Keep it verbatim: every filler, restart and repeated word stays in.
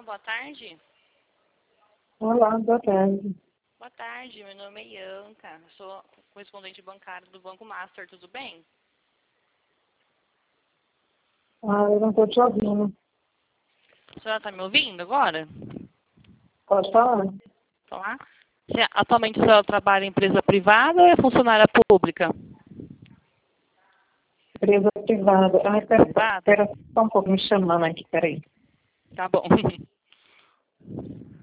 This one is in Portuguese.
Olá, boa tarde. Olá, boa tarde. Boa tarde, meu nome é Ianca, sou correspondente bancário do Banco Master, tudo bem? Ah, eu não estou te ouvindo. A senhora está me ouvindo agora? Pode falar? Olá. Se- Atualmente a senhora trabalha em empresa privada ou é funcionária pública? Empresa privada. Ah, pera, Privada? pera só um pouco me chamando aqui, peraí. Tá bom.